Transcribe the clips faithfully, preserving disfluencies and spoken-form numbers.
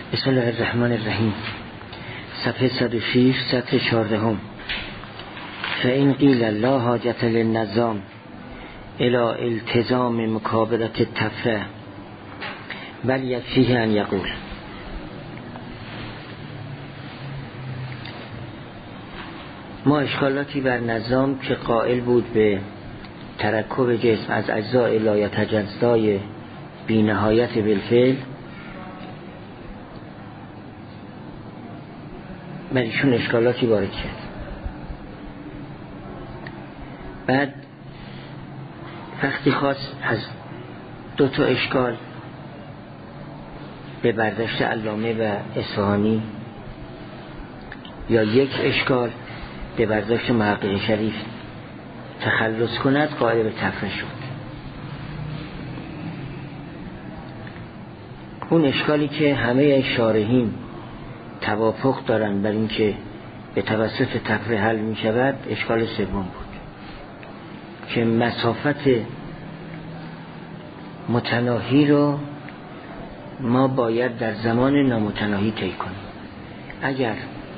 بسم الله الرحمن الرحیم. صفحه صد و شش، سطر چهاردهم. فإن قیل لا حاجة للنظام الى التزام مکابرة التفره بل یکفیه ان یقول. ما اشکالاتی بر نظام که قائل بود به ترکب جسم از اجزای لا یتجزای بی نهایت بالفعل، بر ایشون اشکالاتی وارد کرد. بعد وقتی خواست از دو تا اشکال به برداشت علامه و اصفهانی یا یک اشکال به برداشت محقق شریف تخلص کند، قائل به تفره شد. اون اشکالی که همه شارحین توافق دارن بر این که به توسط تفره حل می شود، اشکال سوم بود که مسافت متناهی رو ما باید در زمان نامتناهی طی کنیم. اگر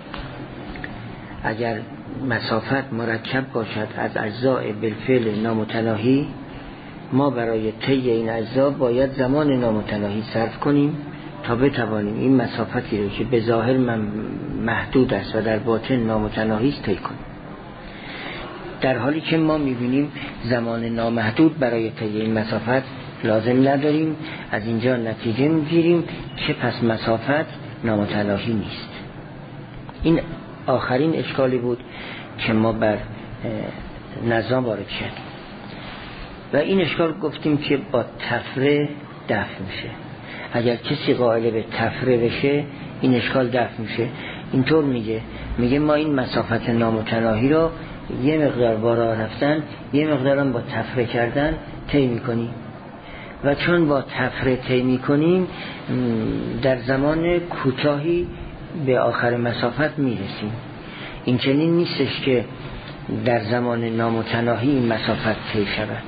اگر مسافت مرکب باشد از اجزای بالفعل نامتناهی، ما برای طی این اجزا باید زمان نامتناهی صرف کنیم تا بتوانیم این مسافتی رو که به ظاهر محدود است و در باطن نامتناهی است طی کنیم. در حالی که ما می‌بینیم زمان نامحدود برای طی این مسافت لازم نداریم، از اینجا نتیجه می‌گیریم که پس مسافت نامتناهی نیست. این آخرین اشکالی بود که ما بر نظام وارد شدیم و این اشکال گفتیم که با تفره دفع میشه. اگر کسی قائل به تفره بشه، این اشکال دفع میشه. اینطور میگه میگه ما این مسافت نامتناهی رو یه مقدار با راه رفتن، یه مقدارم با تفره کردن طی میکنیم و چون با تفره طی میکنیم در زمان کوتاهی به آخر مسافت میرسیم. این چنین نیستش که در زمان نامتناهی این مسافت طی شود.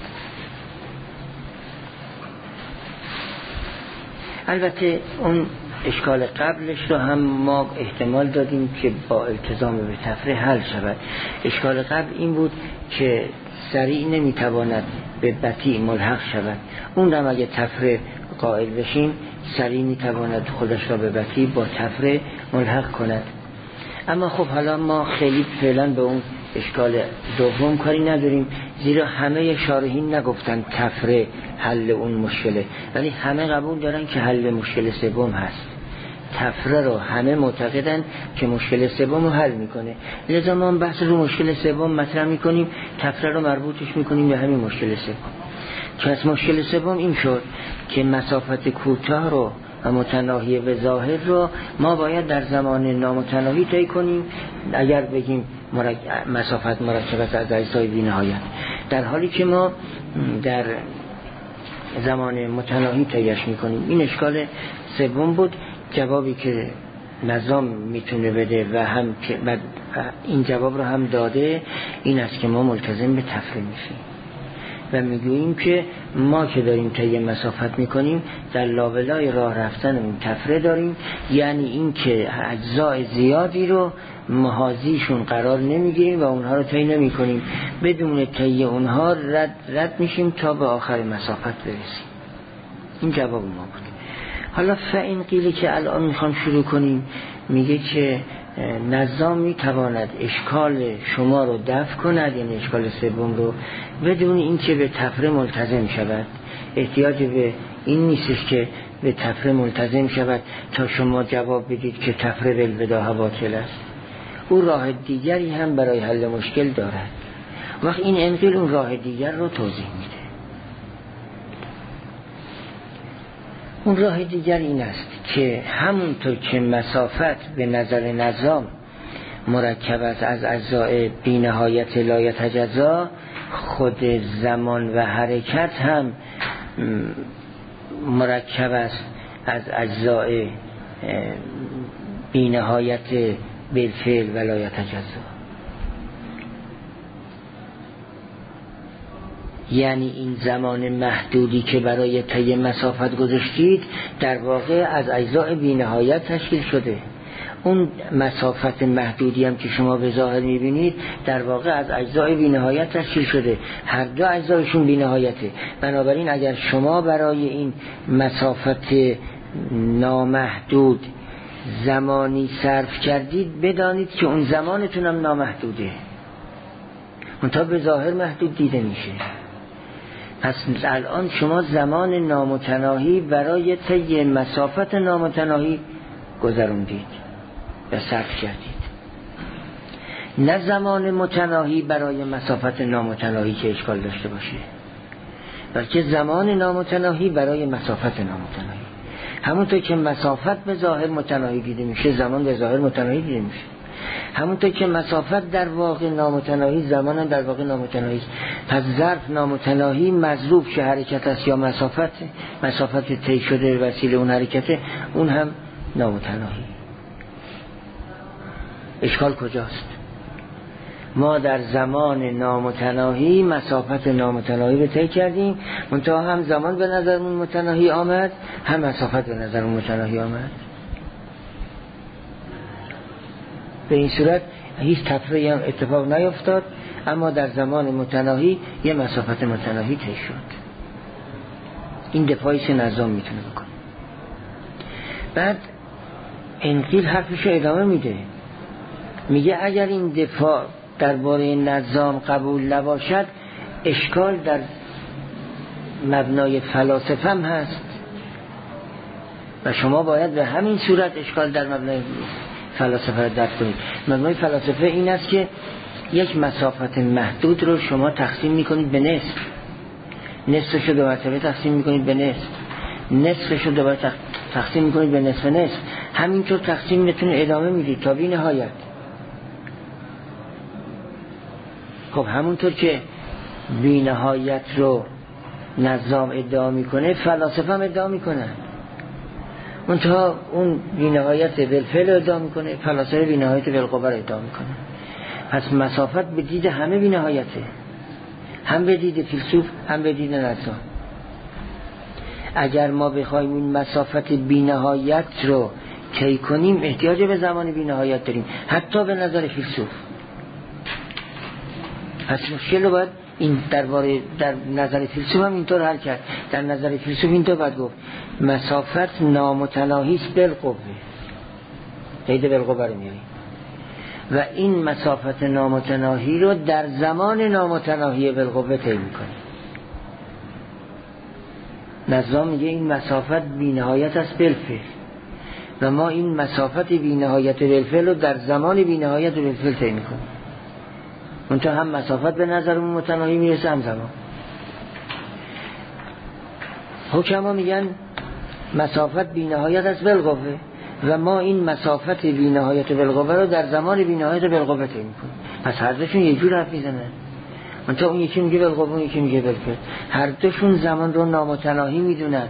البته اون اشکال قبلش رو هم ما احتمال دادیم که با التزام به تفره حل شود. اشکال قبل این بود که سریع نمیتواند به بطیء ملحق شود. اون هم اگه تفره قائل بشیم سریع میتواند خودش را به بطیء با تفره ملحق کند. اما خب حالا ما خیلی فعلا به اون اشکال دوم کاری نداریم، زیرا همه شارحین نگفتن تفره حل اون مشکله، ولی همه قبول دارن که حل مشکل سوم هست. تفره رو همه معتقدن که مشکل سوم رو حل میکنه، لذا ما بحث رو مشکل سوم مطرح میکنیم، تفره رو مربوطش میکنیم به همین مشکل سوم. که از مشکل سوم این شد که مسافت کوتاه رو و متناهی به ظاهر رو ما باید در زمان نامتناهی طی کنیم اگر بگیم مرک... مسافت مرکب از اجزای بی نهایت، در حالی که ما در زمان متناهی طیش میکنیم. این اشکال سوم بود. جوابی که نظام میتونه بده و هم که این جواب رو هم داده این است که ما ملتزم به تفره میشیم و میگوییم که ما که داریم طی مسافت میکنیم در لابلای راه رفتن اون تفره داریم، یعنی این که اجزای زیادی رو محاذیشون قرار نمیگیریم و اونها رو طی نمیکنیم، بدون طی اونها رد, رد میشیم تا به آخر مسافت برسیم. این جواب ما بود. حالا فإن قیل که الان میخوام شروع کنیم، میگه که نظام میتواند اشکال شما رو دفع کند، یعنی اشکال سوم رو، بدون اینکه به تفره ملتزم شود. احتیاج به این نیستش که به تفره ملتزم شود تا شما جواب بدید که تفره بالبداهه باطل است. او راه دیگری هم برای حل مشکل دارد. وقت این انقل اون راه دیگر رو توضیح میده. اون راه دیگر این است که همونطور که مسافت به نظر نظام مرکب است از اجزای بی نهایت لا یتجزا، خود زمان و حرکت هم مرکب است از اجزای بی نهایت بالفعل و لا یتجزا. یعنی این زمان محدودی که برای طی مسافت گذاشتید در واقع از اجزاء بی‌نهایت تشکیل شده. اون مسافت محدودی هم که شما به ظاهر میبینید در واقع از اجزاء بی‌نهایت تشکیل شده، هر دو اجزایشون بی‌نهایته. بنابراین اگر شما برای این مسافت نامحدود زمانی صرف کردید، بدانید که اون زمانتون هم نامحدوده، منتها به ظاهر محدود دیده میشه. پس الان شما زمان نامتناهی برای طی مسافت نامتناهی گذروندید و صرف کردید، نه زمان متناهی برای مسافت نامتناهی که اشکال داشته باشه، بلکه زمان نامتناهی برای مسافت نامتناهی. همونطور که مسافت به ظاهر متناهی دیده میشه، زمان به ظاهر متناهی دیده میشه. همونطور که مسافت در واقع نامتناهی، زمان هم در واقع نامتناهی است. پس ظرف نامتناهی مظروف شه حرکت است یا مسافت، مسافت طی شده وسیله اون حرکته، اون هم نامتناهی. اشکال کجاست؟ ما در زمان نامتناهی مسافت نامتناهی رو طی کردیم، منتها هم زمان به نظرمون متناهی آمد، هم مسافت به نظرمون متناهی آمد. به این صورت هیچ تفریعی هم اتفاق نیفتاد، اما در زمان متناهی یه مسافت متناهی طی شد. این دفاعی که نظام میتونه بکنه. بعد انقیل حرفش رو ادامه میده، میگه اگر این دفاع درباره نظام قبول نباشد، اشکال در مبنای فلاسفه هم هست و شما باید به همین صورت اشکال در مبنای فلاسفه رو درک کنید. مبنای فلاسفه این است که یک مسافت محدود رو شما تقسیم میکنید به نصف، نصفش رو دو مرتبه تقسیم میکنید به نصف، نصفش رو دوباره تقسیم میکنید به نصف نصف، همینطور تقسیمتون ادامه میدید تا بی نهایت. خب همونطور که بی نهایت رو نظام ادعا میکنه، فلاسفه هم ادعا میکنن، منتها اون بی نهایت بالفعل ادعا میکنه، فلاسفه بی نهایت بالقوه ادعا میکنه. پس مسافت به دید همه بی نهایته، هم به دید فیلسوف هم به دید نظام. اگر ما بخوایم این مسافت بی نهایت رو طی کنیم، احتیاج به زمان بی نهایت داریم، حتی به نظر فیلسوف. پس مشکل رو باید این درباره در نظر فیلسوف هم اینطور حل کرد. در نظر فیلسوف اینطور باید گفت مسافت نامتناهی است بالقوه، قید بالقوه رو میاریم و این مسافت نامتناهی رو در زمان نامتناهی بالقوه طی میکنیم. نظام میگه این مسافت بی نهایت است بالفعل و ما این مسافت بی نهایت بالفعل رو در زمان بی نهایت بالفعل طی میکنیم. منتها هم مسافت به نظرمون متناهی میرسه، هم زمان. حکما میگن مسافت بی نهایت است بالقوه و ما این مسافت بی نهایت بالقوه رو در زمان بی نهایت بالقوه طی میکنیم. پس هر دوشون یه جور حرف میزنن، منتها اون یکی میگه بالقوه، اون یکی میگه بالفعل. هر دوشون زمان رو نامتناهی میدونن،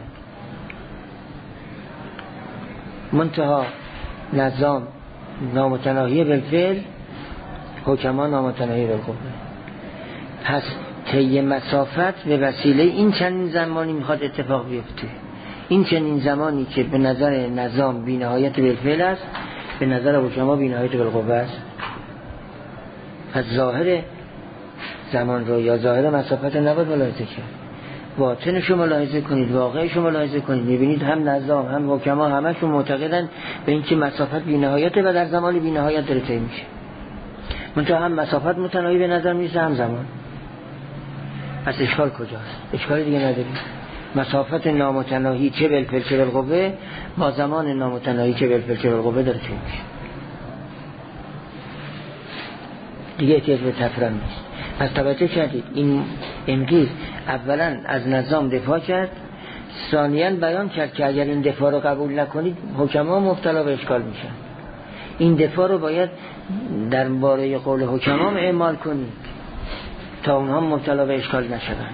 منتها نظام نامتناهی بالفعل، حکما نامتناهی بالقوه. پس طی مسافت به وسیله این چنین زمانی میخواد اتفاق بیفته. این چنین زمانی که به نظر نظام بی نهایت بالفعل است، به نظر حکما بی نهایت بالقوه است. پس ظاهر زمان رو یا ظاهر مسافت نباید ملاحظه کرد، باطنش رو ملاحظه کنید، واقعش رو ملاحظه کنید. میبینید هم نظام هم حکما همشون معتقدن به اینکه مسافت بی نهایته و در زمان بی نهایت داره طی میشه. منتها هم مسافت متناهی به نظر میرسه، هم زمان. پس اشکال کجاست؟ اشکال دیگه نداریم. مسافت نامتناهی چه بالفعل چه بالقوه با زمان نامتناهی چه بالفعل چه بالقوه داره طی میشه. دیگه احتیاج به تفریم نیست. پس توجه کردید این انقیز اولا از نظام دفاع کرد، ثانیاً بیان کرد که اگر این دفاع رو قبول نکنید حکما مبتلا به اشکال میشن. این دفاع رو باید در باره قول حکما اعمال کنید تا اونها مبتلا به اشکال نشوند.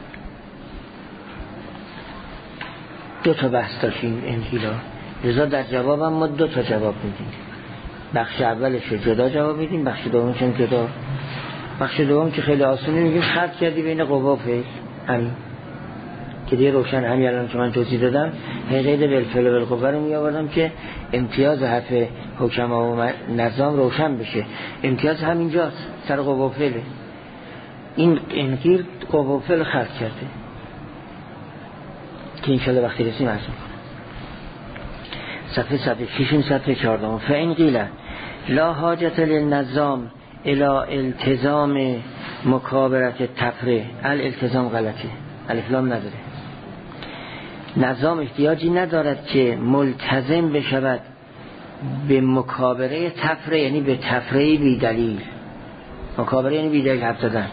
دو تا بحث داشتیم انقیلا، لذا در جواب هم ما دو تا جواب میدیم. بخش اولش رو جدا جواب میدیم، بخش دومش هم جدا بخش دوم که خیلی آسونه میگیم خط کردی بین قوا و فعل، همین که دیگه روشن. همین الان که من توضیح دادم قید بالفعل و بالقوه رو میآوردم که امتیاز حرف حکما و نظام روشن بشه. امتیاز همینجاست، سر قوا و فعل. این انگیر قوا و فعل خط کرده که انشالله وقتی رسیم عرض میکنم. صفحه صفحه ششم صفحه چهاردهم. فإن قیل لا حاجت للنظام الى التزام مکابرت تفره، الالتزام غلطه، الف لام نداره. نظام احتیاجی ندارد که ملتزم بشود به مکابره تفره، یعنی به تفره بی دلیل. مکابره یعنی بی دلیل حرف زدن.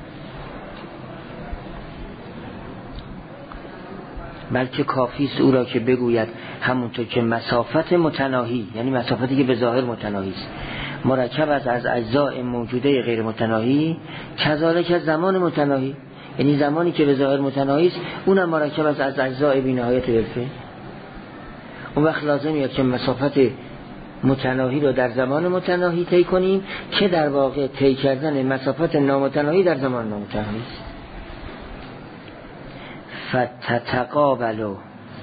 بلکه کافی است او را که بگوید همونطور که مسافت متناهی، یعنی مسافتی که به ظاهر متناهی است، مرکب از از اجزاء موجوده غیر متناهی، کذالک از زمان متناهی، یعنی زمانی که به ظاهر متناهی است اونم مرکب از از اجزاء بی نهایت بالفعل. اون وقت لازم میاد که مسافت متناهی رو در زمان متناهی طی کنیم که در واقع طی کردن مسافت نامتناهی در زمان نامتناهی است. فتتقابلوا،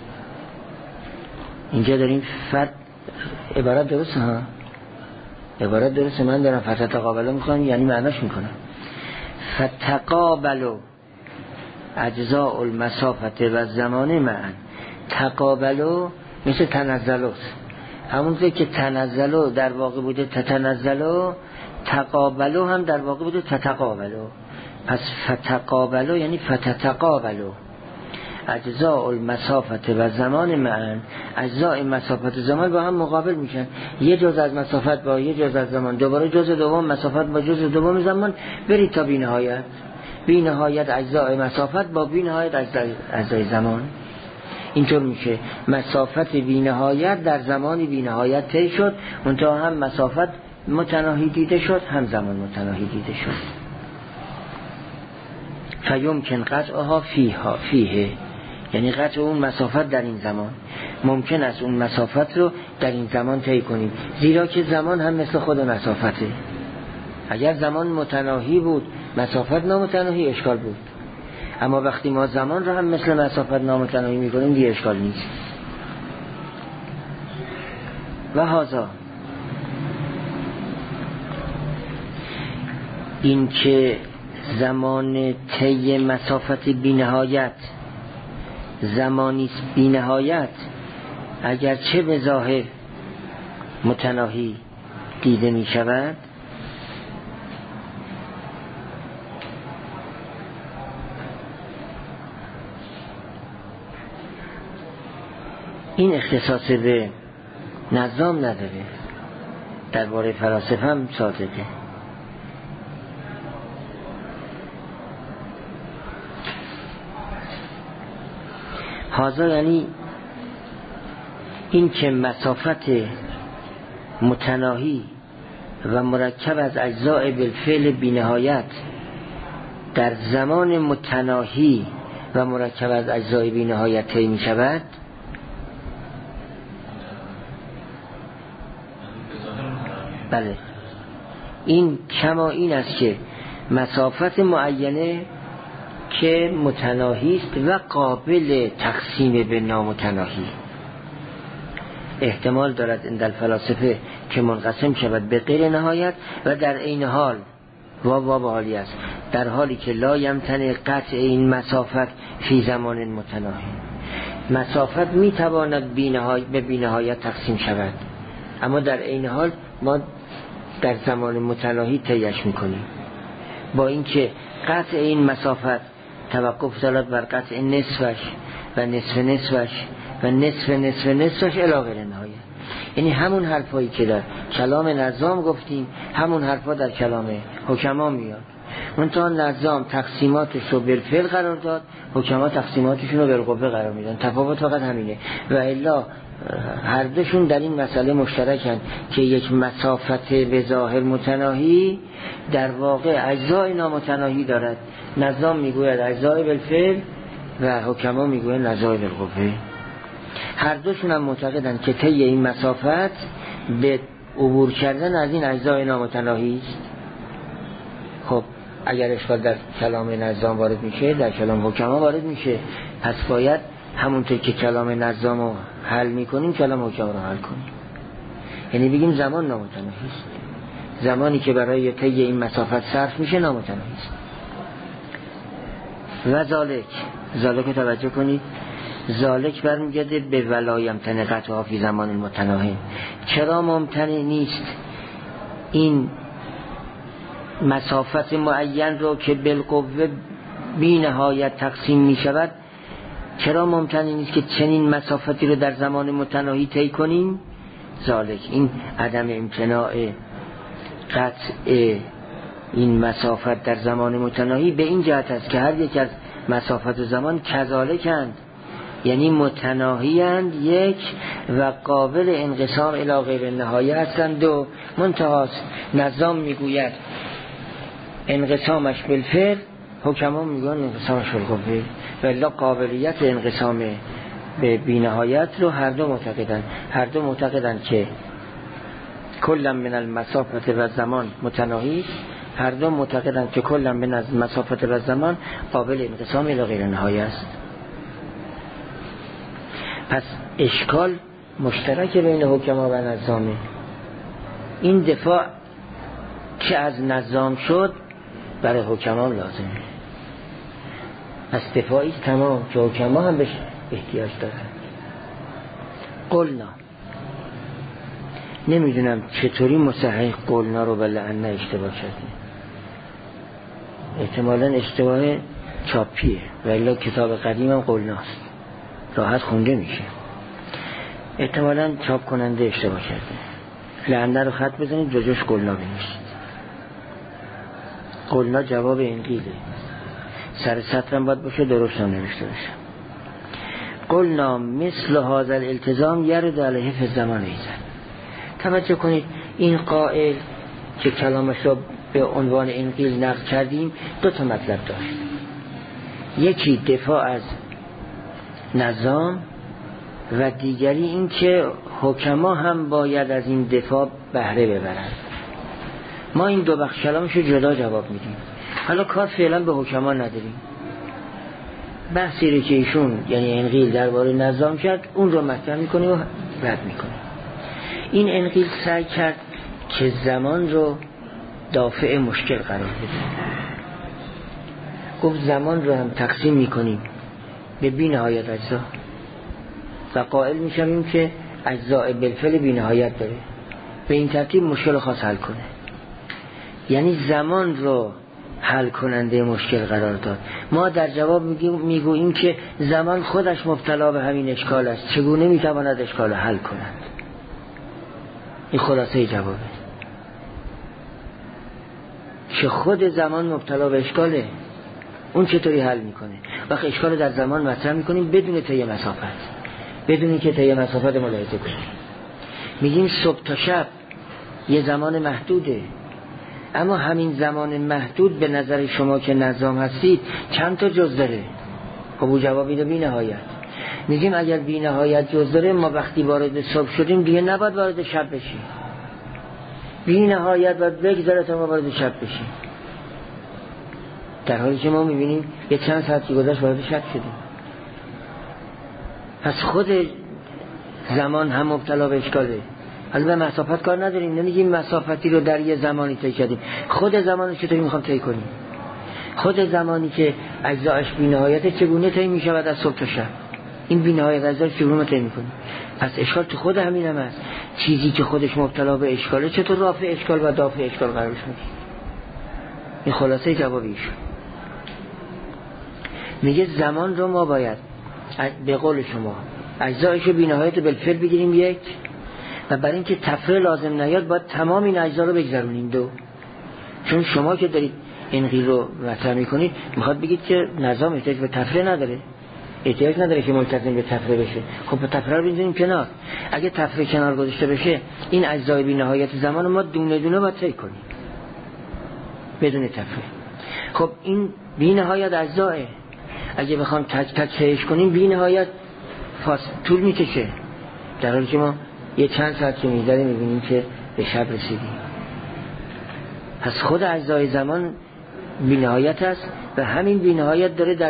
اینجا داریم فت عبارت درسته ها، عبارت درسته، من دارم فتتقابلوا میخوام یعنی معناش میکنم. فتقابلوا اجزاء المسافت و زمان معا. تقابلوا مثل تنزلوا، همونطور که تنزلوا در واقع بوده تتنزلوا، تقابلوا هم در واقع بوده تتقابلوا. پس فتقابلوا یعنی فتتقابلوا اجزاء المسافت و زمان معا. اجزاء مسافت و زمان با هم مقابل میشن، یه جزء از مسافت با یه جزء از زمان، دوباره جزء دوم مسافت با جزء دوم زمان، برید تا بی نهایت. بی نهایت اجزاء مسافت با بی نهایت اجزاء زمان. اینطور میشه مسافت بی نهایت در زمان بی نهایت طی شد، منتها هم مسافت متناهی دیده شد هم زمان متناهی دیده شد. فیمکن قطعها فیها فیه، یعنی قطع اون مسافت در این زمان. ممکن است اون مسافت رو در این زمان طی کنیم، زیرا که زمان هم مثل خود مسافته. اگر زمان متناهی بود مسافت نامتناهی اشکال بود، اما وقتی ما زمان رو هم مثل مسافت نامتناهی میکنیم دیگه اشکال نیست. و هذا این که زمان طی مسافت بی‌نهایت زمانی بی‌نهایت اگرچه به ظاهر متناهی دیده می شود، این اختصاص به نظام نداره. درباره فلاسفه هم صادقه. هذا یعنی این که مسافت متناهی و مرکب از اجزاء بالفعل بی‌نهایت در زمان متناهی و مرکب از اجزاء بی‌نهایت طی می شود، بله این کما این است که مسافت معینه که متناهی است و قابل تقسیم به نامتناهی، احتمال دارد عند الفلاسفه که منقسم شود به غیر نهایت و در این حال و و به حالی است، در حالی که لا یمتنع قطع این مسافت فی زمان متناهی. مسافت می تواند به بی نهایت تقسیم شود، اما در این حال ما در زمان متناهی طیش میکنیم، با اینکه قطع این مسافت توقف دارد بر قطع نصفش و نصف نصفش و نصف نصف نصفش الی غیر نهایت. یعنی همون حرفایی که در کلام نظام گفتیم همون حرفا در کلام حکما میاد. منتها نظام تقسیماتش رو بالفعل قرار داد، حکما تقسیماتشون رو بالقوه قرار میدن. تفاوت فقط همینه. و الا هر دوشون در این مسئله مشترکن که یک مسافت به ظاهر متناهی در واقع اجزای نامتناهی دارد. نظام میگوید اجزای بالفعل و حکما میگوید اجزای بالقوه. هر دوشون هم معتقدن که طی این مسافت به عبور کردن از این اجزای نامتناهی است. خب اگر اشکال در کلام نظام وارد میشه، در کلام حکما وارد میشه، پس باید همونطور که کلام نظام رو حل میکنیم کلام حکما رو حل کنیم. یعنی بگیم زمان نامتناهی است، زمانی که برای طی این مسافت صرف میشه نامتناهی است. و ذالک، ذالک رو توجه کنید، ذالک برمیگرده به ولایم تنقت ها فی زمان المتناهی. چرا ممتنع نیست این مسافت معین رو که بالقوه بی نهایت تقسیم می شود، چرا ممتنع نیست که چنین مسافتی رو در زمان متناهی طی کنیم؟ ذالک، این عدم امتناع قطع این مسافت در زمان متناهی به این جهت است که هر یک از مسافت و زمان کذالکند، یعنی متناهیند یک و قابل انقسام الی غیر نهایه هستند. و منتهاست نظام میگوید انقسامش بالفعل، حکما میگن انقسامش بالقوه، و الا قابلیت انقسام به بینهایت رو هر دو معتقدن. هر دو معتقدن که کلا من المسافت و زمان متناهی، هر دو معتقدن که کلا من از مسافت و زمان قابل انقسام الی غیر نهایه است. پس اشکال مشترک بین حکما و نظامه. این دفاع که از نظام شد برای حکما لازمه، پس دفاعی تمام که حکما هم بهش احتیاج دارن. قلنا، نمیدونم چطوری مصحح قلنا رو بله انه اشتباه کردیم، احتمالا اشتباه چاپیه و الا کتاب قدیم هم قلناست، راحت خونده میشه، احتمالا چاپ کننده اشتباه کرده. لعنه رو خط بزنید جاجوش قلنا بنویسید. قلنا جواب انقیله، سر سطرم باید باشه، درست هم نوشته باشه. قلنا مثل هذا الالتزام یرد علیه فی الزمان ایزن. توجه کنید این قائل که کلامش رو به عنوان انقیل نقل کردیم دو تا مطلب داشت، یکی دفاع از نظام و دیگری این که حکما هم باید از این دفاع بهره ببرند. ما این دو بخش کلامش رو جدا جواب میدیم. حالا کار فعلا به حکما نداریم، بحثی رو که ایشون یعنی انقیل درباره نظام کرد اون رو مطرح میکنه و رد میکنه. این انقیل سعی کرد که زمان رو دافع مشکل قرار بده، گفت زمان رو هم تقسیم میکنیم به بی نهایت اجزا و قائل میشم که اجزاء بالفعل بی نهایت داره، به این ترتیب مشکل خاص حل کنه. یعنی زمان رو حل کننده مشکل قرار داد. ما در جواب میگوییم که زمان خودش مبتلا به همین اشکال است، چگونه میتواند اشکال حل کند. این خلاصه جوابه که خود زمان مبتلا به اشکاله، اون چطوری حل میکنه؟ وقت اشکال در زمان مطرح میکنیم بدون طی مسافت، بدون که طی مسافت ملاحظه کنیم. میگیم صبح تا شب یه زمان محدوده، اما همین زمان محدود به نظر شما که نظام هستید چند تا جز داره؟ خب او جوابی ده بی نهایت. میگیم اگر بی نهایت جز داره، ما وقتی وارد صبح شدیم دیگه نباید وارد شب بشیم، بی نهایت باید بگذاره تا ما وارد شب بشیم، در حالی که ما میبینیم یه چند ساعتی گذشت وارد شب شدیم. پس خود زمان هم مبتلا به اشکاله. حالا به مسافت کار نداریم، نمیگیم مسافتی رو در یه زمانی طی کردیم، خود زمانی چطوری میخوام طی کنیم؟ خود زمانی که اجزاش بی نهایت چگونه طی میشود از صبح تا شب؟ این بی نهایت اجزاش چگونه طی میکنیم؟ پس اشکال تو خود همین هم هست. چیزی که خودش مبتلا به اشکاله چطور رافع اشکال و دافع اشکال قرارش میدیم؟ این خلاصه جوابیش. میگه زمان رو ما باید به قول شما اجزایش بی نهایت بالفعل بگیریم یک، و برای اینکه تفریع لازم نیاد باید تمام این اجزا رو بگذرونیم دو. چون شما که دارید انقیل رو مطرح میکنید میخواد بگید که نظام احتیاج به تفریع نداره، احتیاج نداره که ملتزم به تفریع بشه. خب به تفریع رو بذاریم کنار. اگه تفریع کنار گذاشته بشه این اجزای بی نهایت زمان ما دونه دونه باید طی کنیم بدون تفریع. خب این بی نهایت اجزاه، اگه بخوام تک تک طیش کنیم بی نهایت فاصله طول میکشه، در حالی که ما یه چند ساعت که می‌گذره می‌بینیم که به شب رسیدیم. پس خود اجزای زمان بی‌نهایت است و همین بی‌نهایت داره در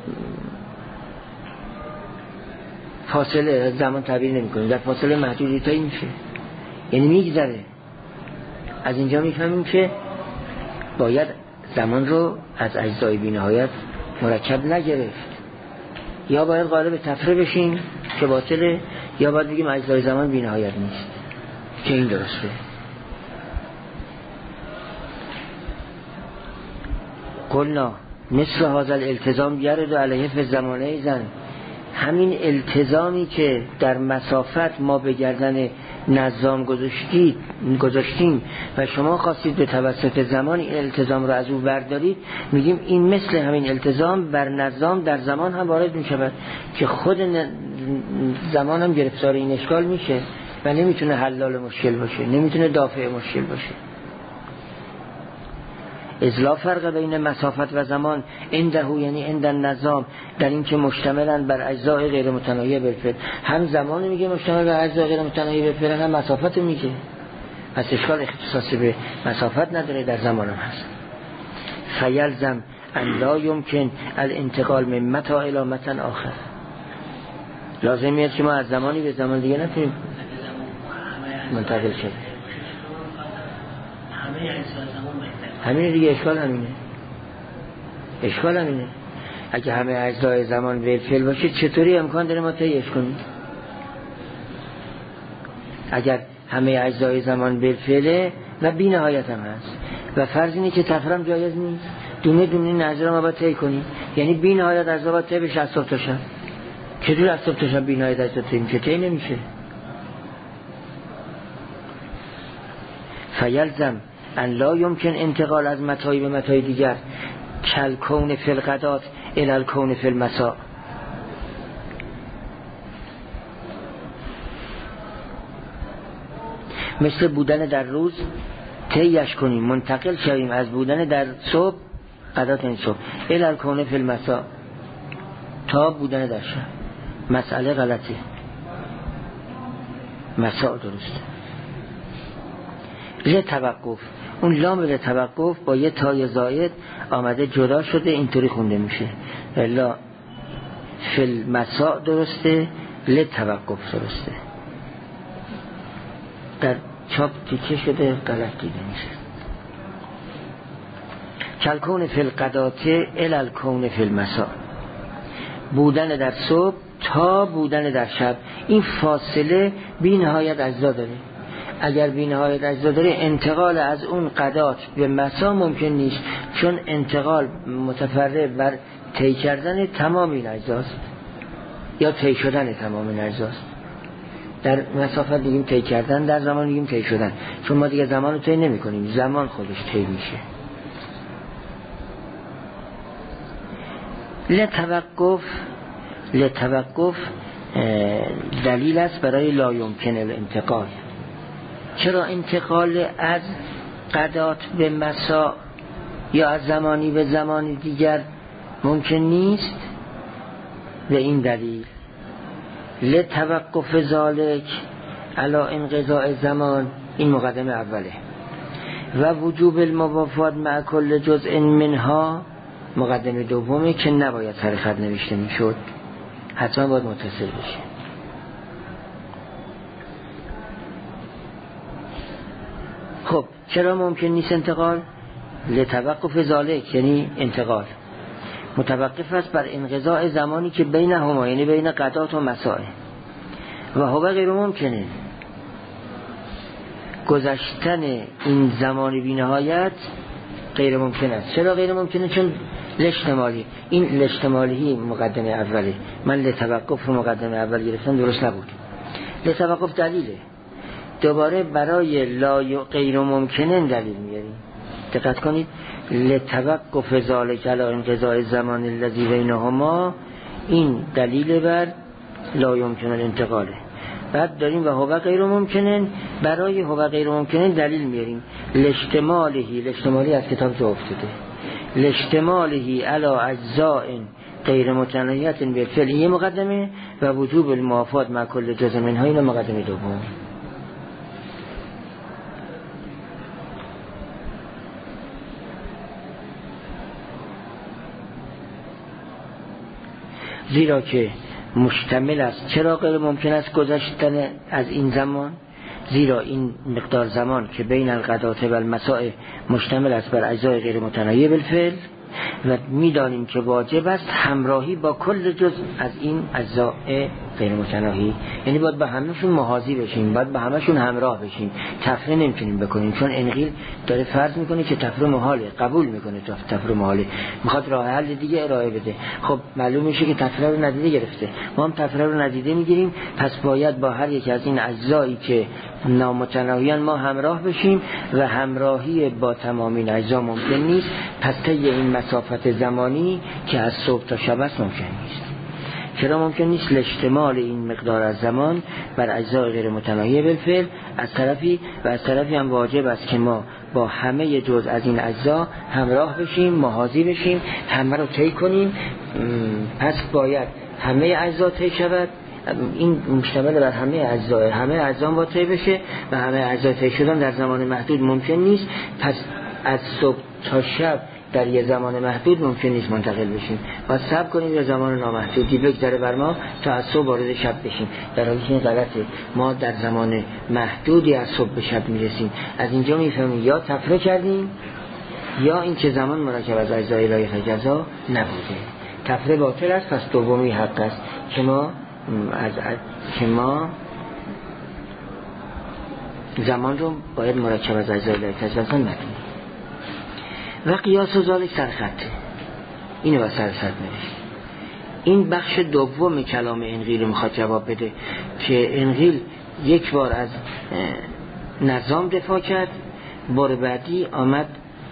فاصله زمان تعبیر نمی‌کنه، در فاصله محدودی تایی میشه، یعنی میگذره. از اینجا میفهمیم که باید زمان رو از اجزای بی‌نهایت مرکب نگرفت، یا باید قالب تفره بشیم که باطله، یا باید بگیم اجزای زمان بی‌نهایت نیست که این درسته. قلنا مثل هذا الالتزام یرد علیه فی الزمانه زن، همین التزامی که در مسافت ما به گردن نظام گذاشتید گذاشتیم و شما خواستید به توسط زمان این التزام رو از او بردارید، میگیم این مثل همین التزام بر نظام در زمان هم وارد میشود که خود زمان هم گرفتار این اشکال میشه و نمیتونه حلال مشکل باشه، نمیتونه دافع مشکل باشه. اذ لا فرق بین مسافت و زمان عنده، یعنی عند النظام، در این که مشتملن بر اجزای غیر متناهی بالفعل. هم زمان میگه مشتمل بر اجزای غیر متناهی بالفعل، هم مسافت میگه، پس اشکال اختصاصی به مسافت نداره، در زمان هم هست. فیلزم ان لا یمکن الانتقال من متى الی متى آخر، لازم میاد که ما از زمانی به زمان دیگه نتونیم منتقل شد. همینه دیگه، اشکال همینه، اشکال همینه. اگه همه اجزای زمان بالفعل باشه چطوری امکان داره ما طیش کنیم؟ اگر همه اجزای زمان بالفعله و بی نهایت هم هست و فرض اینه که تفرم جایز نیست، دونه دونه این اجزا رو ما باید طی کنیم، یعنی بی نهایت اجزا باید طی بشه از صبح تا شب. چطور از صبح تا شب بی نهایت اجزا طی میشه؟ طی نمیشه. فیلزم ان لا یمکن انتقال از متای به متای دیگر کل کون فی الغدات الی الکون فی المساء، مثل بودن در روز طیش کنیم، منتقل شویم از بودن در صبح، غدات این صبح، الی الکون فی المساء، تا بودن در شب. مسئله غلطی، مساء درسته. له توقف، اون لام له توقف با یه تای زائد آمده جدا شده، اینطوری خونده میشه. الا فی المساء درسته، له توقف درسته. در چاپ تیکه شده، غلط دیده میشه. کلکون فی الغداة الی الکون فی المساء، بودن در صبح تا بودن در شب، این فاصله بی نهایت اجزا داره. اگر بی نهایت اجزا داره، انتقال از اون غدات به مسا ممکن نیست، چون انتقال متفرع بر طی کردن تمام این اجزاست یا طی شدن تمام این اجزاست. در مسافت دیگیم طی کردن، در زمان دیگیم طی شدن، چون ما دیگه زمان رو طی نمی کنیم، زمان خودش طی میشه. لتوقف، لتوقف دلیل است برای لا یمکن الانتقال. چرا انتقال از غدات به مسا یا از زمانی به زمان دیگر ممکن نیست؟ به این دلیل لتوقف ذالک علی انقضاء زمان، این مقدمه اوله، و وجوب الموافات مع کل جزء منها، مقدمه دومه که نباید سر خط نوشته میشد، حتما باید متصل بشه. خب چرا ممکن نیست انتقال؟ لتوقف ذالک، یعنی انتقال متوقف است بر انقضاء زمانی که بین هما، یعنی بین غدات و مساء، و هو غیر ممکنه، گذشتن این زمان بی نهایت غیر ممکن است. چرا غیر ممکنه؟ چون لاشتمالی، این لاشتمالی مقدمه اوله، من لتوقف مقدمه اول گرفتم درست نبود. لتوقف دلیله، دوباره برای لا غیر ممکنه دلیل میاریم. دقت کنید، لتوقف ذالک علی انقضاء الزمان الذی بینهما، این دلیل بر لا یمکن الانتقاله. بعد داریم و هو غیر ممکنه، برای هو غیر ممکنه دلیل میاریم. لاشتمالی، لاشتمالی از کتاب جا افتاده، لاشتمالی علی اجزاء غیر متناهیت بالفعل، یه مقدمه، و وجوب الموافات مع کل جزء منها، این مقدمه دوم. زیرا که مشتمل است. چرا غیر ممکن است گذشتن از این زمان؟ زیرا این مقدار زمان که بین الغدات و المساء مشتمل است بر اجزای غیر متناهی بالفعل و میدانیم که واجب است همراهی با کل جز از این اجزاء غیر متناهی، یعنی باید با همه‌شون محاذی بشیم، باید با همه‌شون همراه بشیم. تفریق نمیتونیم بکنیم، چون انقیل داره فرض میکنه که تفریق محاله، قبول میکنه تا تفریق محاله، میخواد راه حل دیگه ارائه بده. خب معلوم میشه که تفریق رو ندیده گرفته، ما هم تفریق رو ندیده میگیریم، پس باید با هر یک از این اجزایی که نامتناهیان ما همراه بشیم و همراهی با تمام این اجزا ممکن نیست. پس طی این مسافت زمانی که از صبح تا شب است ممکن نیست. چرا ممکن نیست؟ لاحتمال این مقدار از زمان بر اجزای غیر متناهی بالفعل از طرفی و از طرفی هم واجب است که ما با همه جز از این اجزا همراه بشیم، محاذی بشیم، همه رو طی کنیم. پس باید همه اجزا طی شود. این مشتمل بر همه اجزا، همه اجزا با طی بشه و همه اجزا طی شدن در زمان محدود ممکن نیست. پس از صبح تا شب در یه زمان محدود ممکن نیست منتقل بشیم، باید صبر کنیم یا زمان نامحدودی بگذره بر ما تا از صبح وارد شب بشیم. در حالی که این غلطه، ما در زمان محدودی از صبح به شب میرسیم. از اینجا میفهمیم یا تفریق کردیم یا این که زمان مرکب از اجزای لایق جزا نبوده. تفریق باطل است، پس دومی حق است که ما از که ما زمان رو باید مرکب از اجزای لایق جزا ندونیم. و قیاس و ذالک سرخطه، اینو با سرخط نوشت. این بخش دوم کلام انقیل میخواد جواب بده که انقیل یک بار از نظام دفاع کرد، بار بعدی آمد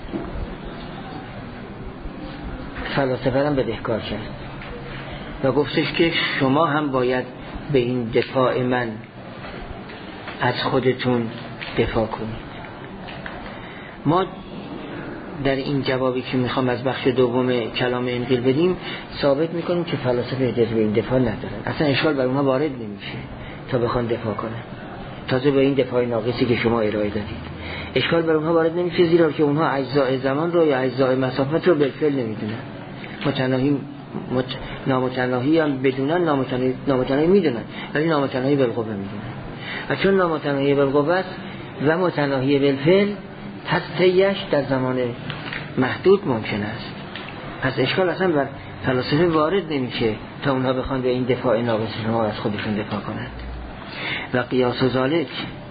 فلاسفه هم بدهکار کرد و گفتش که شما هم باید به این دفاع من از خودتون دفاع کنید. ما در این جوابی که میخوام از بخش دوم کلام انقیل بدیم ثابت میکنیم که فلاسفه اجازه به این دفاع ندارن، اصلا اشکال بر اونها وارد نمیشه تا بخوان دفاع کنن. تازه به این دفاع ناقصی که شما ارائه دادید اشکال بر اونها وارد نمیشه، زیرا که اونها اجزای زمان رو یا اجزای مسافت رو بالفعل نمیدونن. متناهی مت... نامتناهی هم بدونن، نامتناهی نامتناهی میدونن، ولی نامتناهی بالقوه میدونن. و چون نامتناهی بالقوه است و متناهی بالفعل، پس طیش در زمان محدود ممکن است. پس اشکال اصلا بر فلاسفه وارد نمیشه تا اونها بخوان به این دفاع ناقص شما از خودشون دفاع کنند. و قیاس و ذالک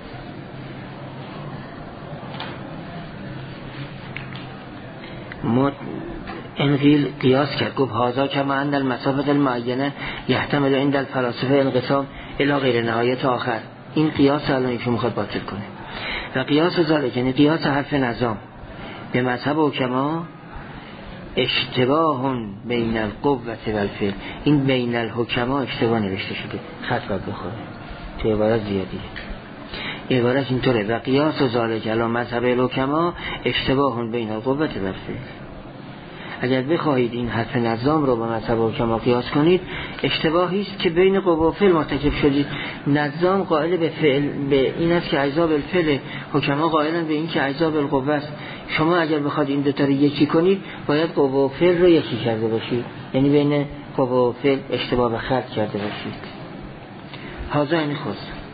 مت انقیل قیاس کرد، گفت هازا کما ان المسافت المعینه یحتمل عند الفلاسفه انقسام الی غیر نهایت آخر. این قیاس الان که میخواد باطل کنه. و قیاس ذالک یعنی قیاس حرف نظام به مذهب حکما اشتباه بین القوة و الفعل. این بین الحکما اشتباه نوشته شده، خط باید بخوره، تو عبارت زیادی عبارت اینطوره. و قیاس ذالک علی مذهب الحکما اشتباه بین القوة و الفعل. اگر بخواهید این حرف نظام رو با مذهب حکما قیاس کنید، اشتباهی است که بین قوه و فعل مرتکب شدید. نظام قائل به فعل به این است که اجزا بالفعل، حکما قائلن به این که اجزا بالقوه است. شما اگر بخواید این دو تا رو یکی کنید، باید قوه و فعل رو یکی کرده باشید، یعنی بین قوه و فعل اشتباه به خط کرده باشید. هذا یعنی خود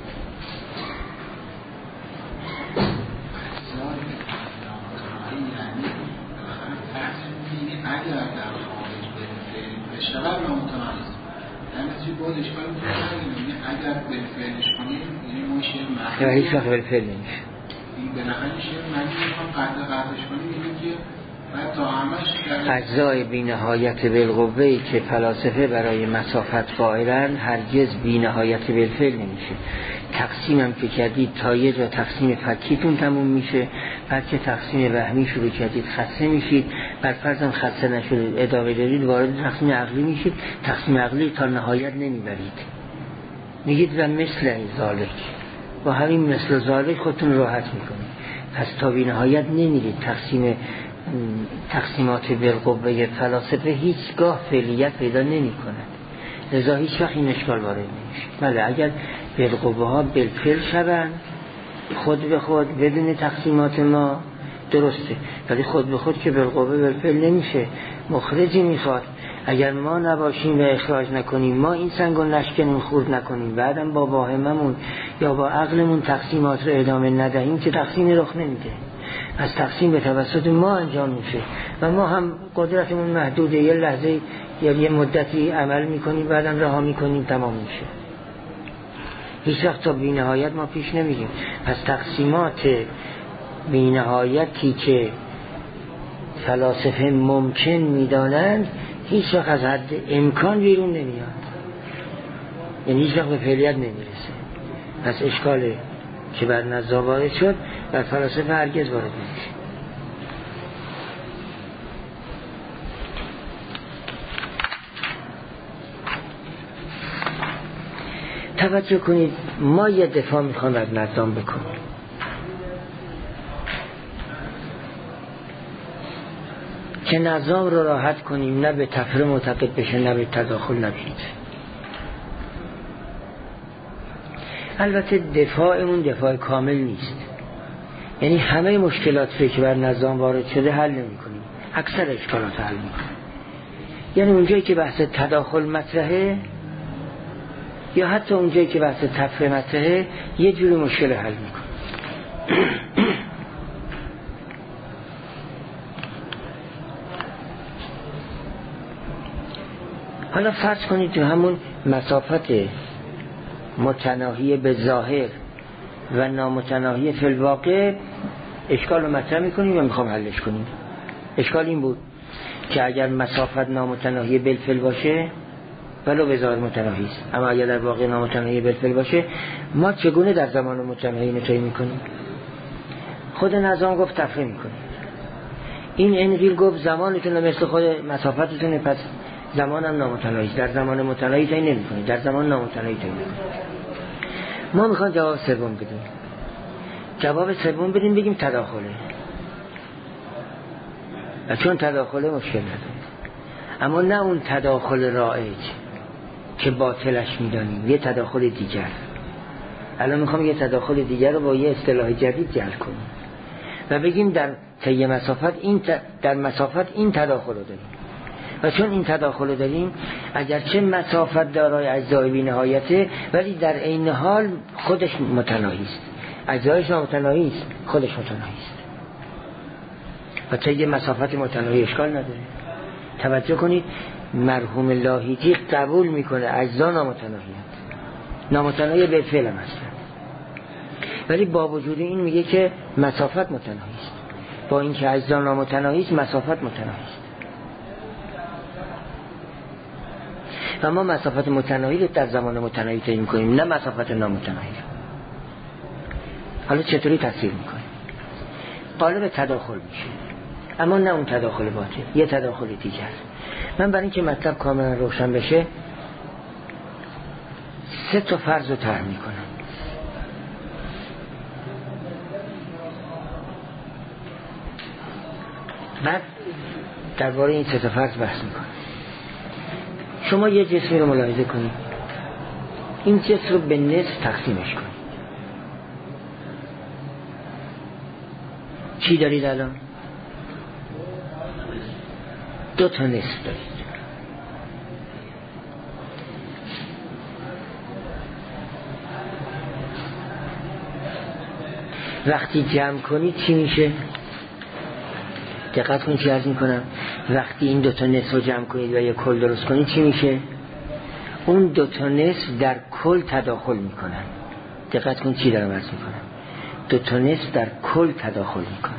اشتغال نامتناهی همچی بود اشکال میکنیم. اگر بالفعلش کنیم یعنی ما شیر معنی و هیچ وقت بالفعل نمیشه. این بالاخره شیر معنی میخوام قطع قطعش کنیم، یعنی که بعد تا همش اجزای بی‌نهایت بالقوه‌ای که فلاسفه برای مسافت قائلن هرگز بی‌نهایت بالفعل نمیشه. تقسیم هم که کردید تا یه جا تقسیم فکیتون تموم میشه، بعد که تقسیم وهمی شروع کردید خسته میشید، بعد فرضاً خسته نشدید ادامه دارید وارد تقسیم عقلی میشید، تقسیم عقلی تا نهایت نمیبرید، میگید و مثل ذالک، با همین مثل ذالک خودتون راحت میکنید. پس تا بی نهایت نمیرید. تقسیم تقسیمات بالقوه فلاسفه هیچگاه فعلیت پیدا نمی کند، لذا هیچ وقت این اشکال وارد نمیشه. بله اگر بالقوه ها بالفعل شوند خود به خود بدون تقسیمات ما درسته، ولی خود به خود که بالقوه بالفعل نمیشه، مخرجی میخواد. اگر ما نباشیم و اخراج نکنیم، ما این سنگ و نشکنیم، خورد نکنیم، بعدم با واهممون یا با عقلمون تقسیمات رو ادامه ندهیم که تقسیم رخ نمیده. از تقسیم به توسط ما انجام میشه و ما هم قدرتمون محدوده، یه لحظه یا یه مدتی عمل میکنیم بعدم رها میکنیم، تمام میشه. هیچ وقت تا بی‌نهایت ما پیش نمیریم. پس تقسیمات بی‌نهایتی که فلاسفه ممکن میدانند هیچ وقت از حد امکان بیرون نمیاد، یعنی هیچ وقت به فعلیت نمیرسه. پس اشکال که بر نظام وارد شد بر فلاسفه هرگز وارد نمیشه. توجه کنید، ما یه دفاع میخوام از نظام بکنیم. که نظام رو راحت کنیم، نه به تفره معتقد بشه، نه به تداخل نبینید. البته دفاعمون دفاع کامل نیست، یعنی همه مشکلات که بر نظام وارد شده حل نمی کنیم، اکثر اشکالات حل می کنیم. یعنی اونجایی که بحث تداخل مطرحه یا حتی اونجایی که بحث تفره مطرحه یه جوری مشکل حل می کنیم. حالا فرض کنید تو همون مسافت متناهی به ظاهر و نامتناهی فی الواقع اشکال رو مطرح میکنیم و میخوام حلش کنیم. اشکال این بود که اگر مسافت نامتناهی بالفعل باشه ولو به ظاهر متناهی است، اما اگر در واقع نامتناهی بالفعل باشه ما چگونه در زمان متناهی نتایی میکنیم؟ خود نظام گفت تفریح میکنیم. این انجیل گفت زمانتون مثل خود مسافتتونه، پس زمان هم نامتناهی است. در زمان متناهی تایی نمی کنید، در زمان نامتناهی تایی نمی کنید. ما میخوام جواب سوم بدیم. جواب سوم بدیم بگیم تداخله، و چون تداخله مشکل نداره، اما نه اون تداخل رایج که باطلش میدانیم، یه تداخل دیگر. الان میخوام یه تداخل دیگر رو با یه اصطلاح جدید جعل کنیم و بگیم در طی مسافت این ت... در مسافت این تداخل رو داریم. و چون این تداخل رو داریم، اگرچه مسافت دارای اجزای بی نهایته، ولی در عین حال خودش متناهی است. اجزایش متناهی است، خودش متناهی است. و طی مسافت متناهی اشکال نداره. توجه کنید، مرحوم لاهیجی قبول میکنه اجزا نامتناهی‌اند، نامتناهی به فعل هم هستند، ولی با وجود این میگه که مسافت متناهی است. با اینکه اجزا نامتناهی است، مسافت متناهی است. و ما مسافت متناهی رو در زمان متناهی تعیین می‌کنیم، نه مسافت نامتناهی رو. حالا چطوری تفسیر می‌کنیم؟ قالب تداخل میشه، اما نه اون تداخل باطل، یه تداخل دیگر. من برای اینکه مطلب کاملا روشن بشه سه تا فرض رو طرح می‌کنم. بعد درباره این سه تا فرض بحث می‌کنم. شما یه جسمی رو ملاحظه کنید، این جسم رو به نصف تقسیمش کنید. چی دارید الان؟ دو تا نصف دارید. وقتی جمع کنید چی میشه؟ دقت کنید چی عرض میکنم. وقتی این دوتا نصف رو جمع کنید و یک کل درست کنید چی میشه؟ اون دوتا نصف در کل تداخل میکنن. دقت کنید چی دارم عرض میکنم. دوتا نصف در کل تداخل میکنن.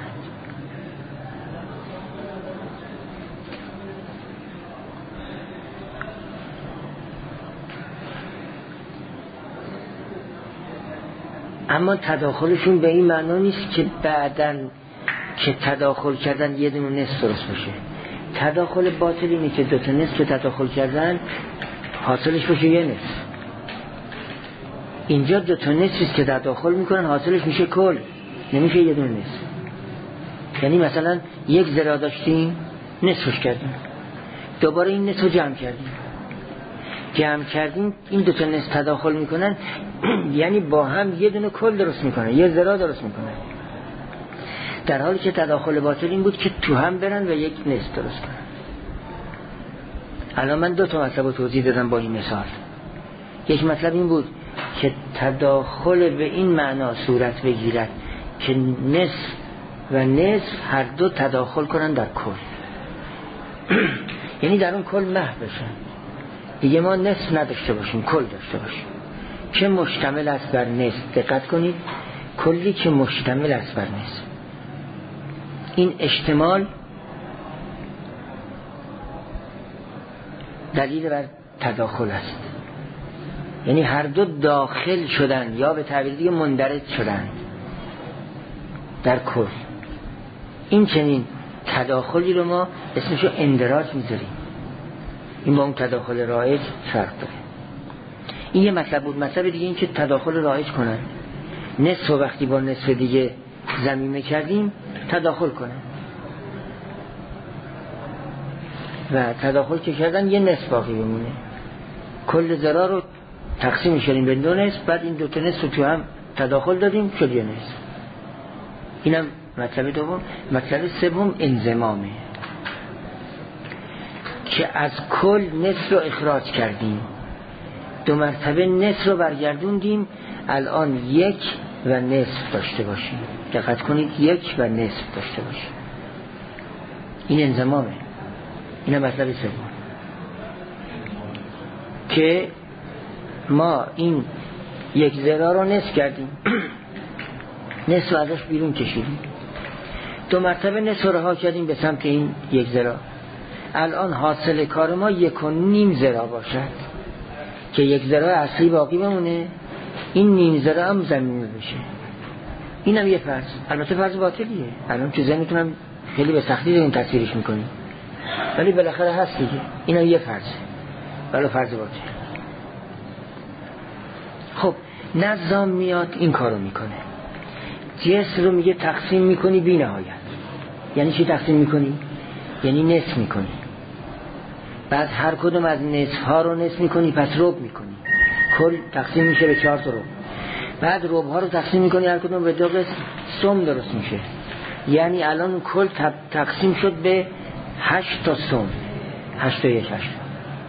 اما تداخلشون به این معنا نیست که بعدن که تداخل کردن یه دونه نصف درست بشه. تداخل باطل اینه که دو تا نصف که تداخل کردن حاصلش بشه یه نصف. اینجا دو تا نصفی که تداخل میکنن حاصلش میشه کل، نمیشه یه دونه نصف. یعنی مثلا یک ذره داشتیم نصفش کردیم، دوباره این نصف رو جمع کردیم جمع کردیم این دو تا نصف تداخل میکنن یعنی با هم یه دونه کل درست میکنن، یه ذره درست میکنن. در حالی که تداخل باطل این بود که تو هم برن و یک نصف درست کنن. الان من دو تا مطلب رو توضیح دادم با این مثال. یک مطلب این بود که تداخل به این معنا صورت بگیرد که نصف و نصف هر دو تداخل کنن در کل، یعنی در اون کل محو بشن، دیگه ما نصف نداشته باشیم، کل داشته باشیم که مشتمل است بر نصف. دقت کنید، کلی که مشتمل است بر نصف. این اشتمال دلیل بر تداخل است، یعنی هر دو داخل شدن یا به تعبیر دیگه مندرج شدن در کل. این چنین تداخلی رو ما اسمشو اندراج میذاریم. این با اون تداخل رایج فرق داره. این یه مطلب بود. مطلب دیگه این که تداخل رایج کنن، نصف وقتی با نصف دیگه ضمیمه کردیم تداخل کنن و تداخل که کردن یه نصف باقی بمونه. کل ذرا رو تقسیم شدیم به دو نصف، بعد این دو تا نصف رو تو هم تداخل دادیم شد یه نصف. اینم مطلب دوم. مطلب سوم انضمامه که از کل نصف رو اخراج کردیم، دو مرتبه نصف رو برگردوندیم، الان یک و نصف داشته باشیم. دقت کنید، یک و نصف داشته باشیم. این انضمامه. اینم مطلب سوم که ما این یک ذره رو نصف کردیم، نصف رو ازش بیرون کشیدیم، دو مرتبه نصف رو رها کردیم به سمت این یک ذره. الان حاصل کار ما یک و نیم ذره باشد که یک ذره اصلی باقی بمونه، این نیم ذره هم زمینه بشه. اینم یه فرض، البته فرض باطلیه. الان تو ذهنتونم خیلی به سختی داریم تصویرش میکنیم، ولی بالاخره هست دیگه. اینم یه فرض، ولی فرض باطل. خب نظام میاد این کارو میکنه، جسم رو میگه تقسیم میکنی بی نهایت. یعنی چی تقسیم میکنی؟ یعنی نصف میکنی، بعد هر کدوم از نصف ها رو نصف میکنی، پس ربع میکنی، کل تقسیم میشه به چهار تا ربع. بعد ربع ها رو تقسیم میکنی، هر کدوم به دو قسم، سم درست میشه. یعنی الان کل تقسیم شد به هشت تا سم، هشت تا یک هشت.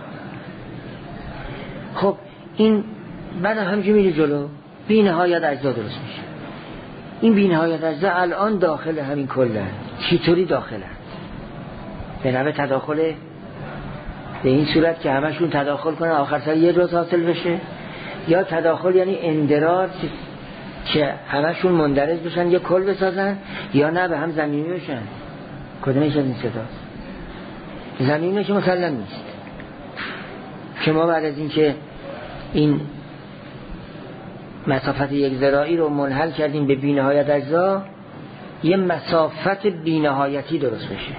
خب این بعد همینجور میری جلو، بی نهایت اجزا درست میشه. این بی نهایت اجزا الان داخل همین کل هست. چطوری داخل هست؟ به نوع تداخل به این صورت که همشون تداخل کنن آخر سر یه جز حاصل بشه، یا تداخل یعنی اندراج که همشون مندرج بشن یه کل بسازن، یا نه به هم ضمیمه بشن. کدومش از این صداست؟ ضمیمه که مسلم نیست که ما بعد از این که این مسافت یک ذراعی رو منحل کردیم به بی‌نهایت اجزا، یه مسافت بی‌نهایتی درست بشه.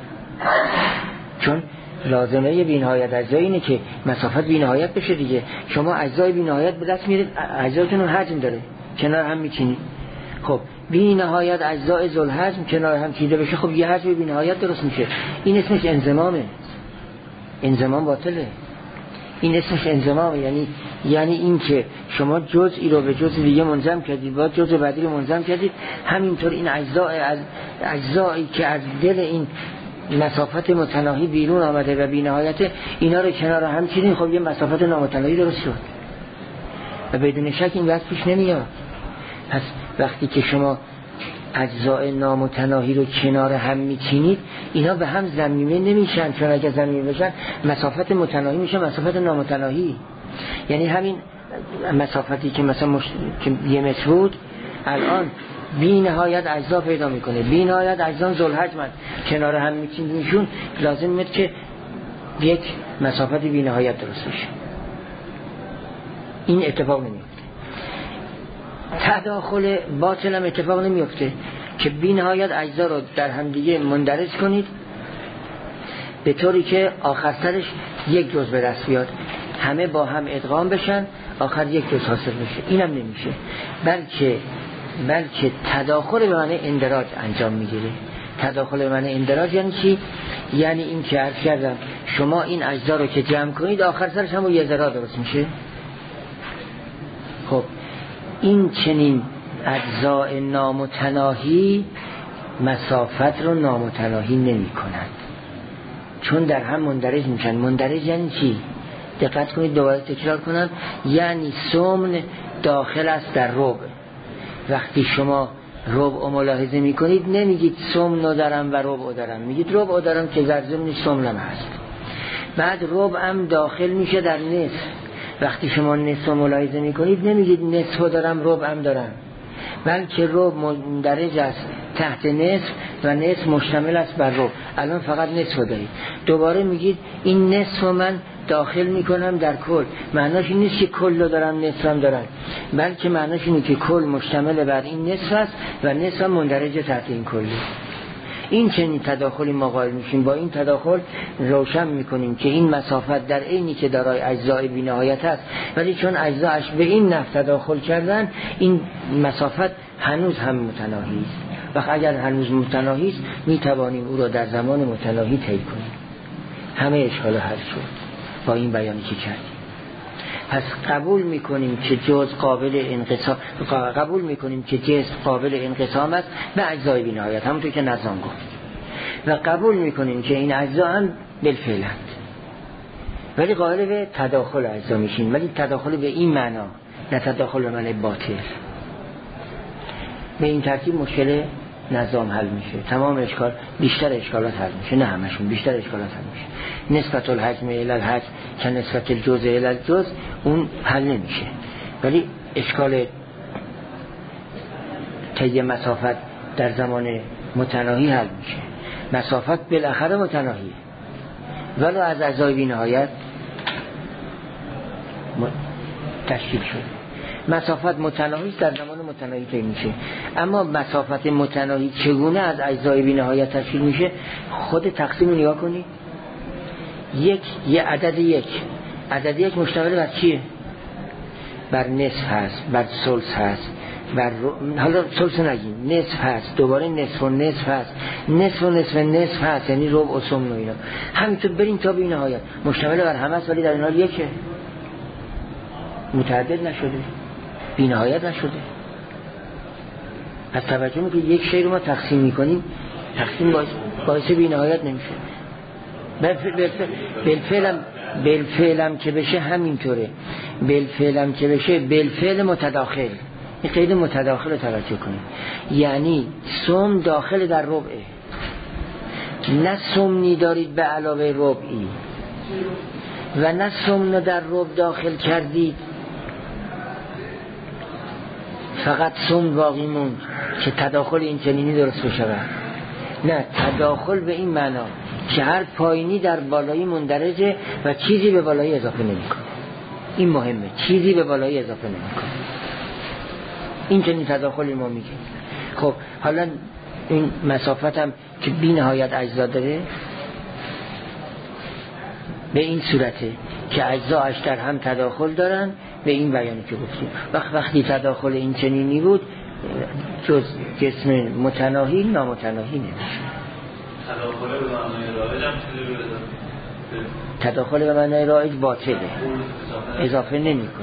چون لازمه بی‌نهایت اجزا اینه که مسافت بی‌نهایت بشه دیگه. شما اجزای بی‌نهایت به دست میارید، اجزاتون حجم داره، کنار هم میچینید. خب بی‌نهایت اجزای ذوالحجم کنار هم چیده بشه، خب یه حجم بی‌نهایت درست میشه. این اسمش انضمامه. انضمام باطله. این اسمش انضمامه، یعنی یعنی این که شما جزئی رو به جزء دیگه منضم کردید، بعد جزء بعدی رو منضم کردید، همینطور این اجزا از اجزایی که از دل این مسافت متناهی بیرون آمده و بی‌نهایت، اینا رو کنار هم چیدین، خب یه مسافت نامتناهی درست شد و بدون شک این وقت پیش نمیاد. پس وقتی که شما اجزای نامتناهی رو کنار هم میچینید، اینا به هم ضمیمه نمیشن، چون اگه ضمیمه بشن مسافت متناهی میشه مسافت نامتناهی. یعنی همین مسافتی که مثلا مش... که یه متر بود، الان بی نهایت اجزا پیدا میکنه، بی نهایت اجزا ذوالحجم کنار هم میچینیشون، لازم میاد که یک مسافت بی نهایت درست بشه. این اتفاق نمیفته. تداخل باطل هم اتفاق نمیفته که بی نهایت اجزا رو در هم دیگه مندرج کنید به طوری که آخر سرش یک جزء به دست بیاد، همه با هم ادغام بشن، آخر یک جزء حاصل بشه. اینم نمیشه، بلکه بلکه تداخل به معنی اندراج انجام میگیره. تداخل به معنی اندراج یعنی چی؟ یعنی این که عرض کردم شما این اجزا رو که جمع کنید، آخر سرش هم یه ذره درست میشه. خب این چنین اجزاء نامتناهی مسافت رو نامتناهی نمی کنند، چون در هم مندرج میشن. مندرج یعنی چی؟ دقت کنید دوباره تکرار کنم، یعنی سمن داخل است در ربع. وقتی شما ربع ملاحظه میکنید نمیگید سمن دارم و ربع دارم، میگید ربع دارم که در ضمن سمنم هست. بعد ربع هم داخل میشه در نصف. وقتی شما نصف ملاحظه میکنید نمیگید نصف دارم ربع هم دارم، بلکه ربع مندرج است تحت نصف و نصف مشتمل است بر ربع. الان فقط نصف دارید، دوباره میگید این نصف من داخل میکنم در کل. معناش این نیست که کل دارم نصف هم دارم، بلکه معناش اینه که کل مشتمل بر این نصف است و نصف هم مندرج تحت این کلی. این چنین تداخلی ما قائل میشیم. با این تداخل روشن میکنیم که این مسافت در عینی که دارای اجزای بی نهایت است، ولی چون اجزاش به این نحو تداخل کردن این مسافت هنوز هم متناهی است. و اگر هنوز متناهی است میتوانیم او را در زمان متناهی طی کنیم. همه اشکال حل شد با این بیانی که کردیم. پس قبول میکنیم که جزء قابل انقسام، قبول میکنیم که جسم قابل انقسام است به اجزای بی نهایت، همونطور که نظام گفت، و قبول میکنیم که این اجزا هم بالفعلند، ولی قائل به تداخل اجزا میشیم، ولی تداخل به این معنا، نه تداخل به معنی باطل. به این ترتیب مشکل نظام حل میشه. تمام اشکال، بیشتر اشکالات حل میشه، نه همشون، بیشتر اشکالات حل میشه. نسبت الحجم الی الحجم که نسبت الجزء الی الجزء اون حل نمیشه، ولی اشکال طی مسافت در زمان متناهی حل میشه. مسافت بالاخره متناهیه، ولی از اجزای بی نهایت تشکیل شده. مسافت متناهی در زمان متناهی طی میشه. اما مسافت متناهی چگونه از اجزای بی نهایت تشکیل میشه؟ خود تقسیم رو نگاه کنید. یک، یه عدد یک، عدد یک مشتمل بر چیه؟ بر نصف هست، بر ثلث هست، بر حالا ثلث نگیم، نصف هست، دوباره نصف و نصف هست، نصف و نصف نصف هست، یعنی ربع و ثمن و اینا. همینطور بریم تا بی نهایت مشتمل بر همه است، ولی در این حال یکه، متعدد نشده، بی نهایت نشده. پس توجه میکنید یک شی رو ما تقسیم میکنیم، تقسیم باعث, باعث بی نهایت نمیشه. بالفعلم بالفعلم که بشه همینطوره. بالفعلم که بشه بالفعل متداخل. این قید متداخل رو توجه کنید، یعنی سم داخل در ربعه، نه سمنی دارید به علاوه ربعی و نه سمن در ربع داخل کردید فقط سم باقی موند که تداخل این چنینی درست بشه. نه، تداخل به این معنا که هر پایینی در بالایی مندرجه و چیزی به بالایی اضافه نمیکنه. این مهمه، چیزی به بالایی اضافه نمیکنه. این چنین تداخلی ما میگیم. خب حالا این مسافت هم که بی نهایت اجزا داره به این صورته که اجزاش در هم تداخل دارن، به این بیانی که گفتیم. وقت وقتی تداخل این چنینی بود جز جسم متناهی نامتناهی نمیشه. تداخل به معنای رایج هم چیزی رو تداخل به معنای رایج باطله، اضافه نمی کنه.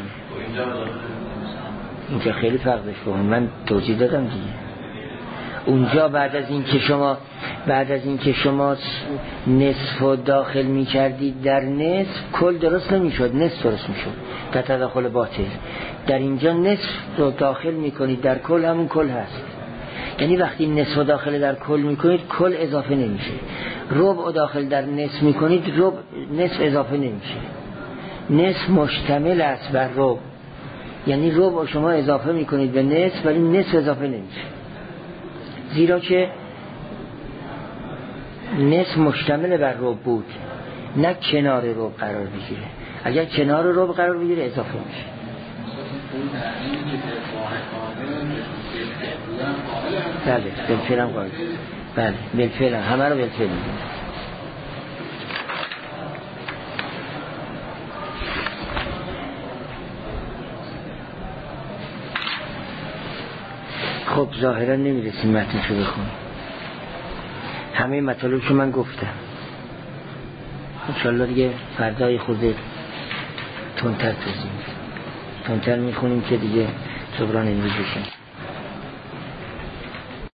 اینجا خیلی فرق داشته، من توضیح دادم دیگه. اونجا بعد از این که شما بعد از این که شما نصف رو داخل می کردید در نصف، کل درست نمی شد، نصف درست می شد در تداخل باطل. در اینجا نصف رو داخل می کنید در کل، همون کل هست. یعنی وقتی نصف رو داخل در کل می کنید کل اضافه نمیشه. ربع رو داخل در نصف می کنید ربع نصف اضافه نمیشه. نصف مشتمل است بر ربع، یعنی ربع شما اضافه می کنید به نصف ولی نصف اضافه نمیشه، زیرا که نصف مشتمل بر ربع بود، نه کنار ربع قرار بگیره. اگر کنار ربع قرار بگیره اضافه میشه. بله بالفعل هم قاعده. بله بالفعل هم همه رو بالفعل میگیم. خب ظاهرا نمیرسیم متنشو بخونیم، همه مطالب که من گفتم. انشالله دیگه فردای خود تندتر توضیح تندتر میخونیم که دیگه جبران امروز بشیم.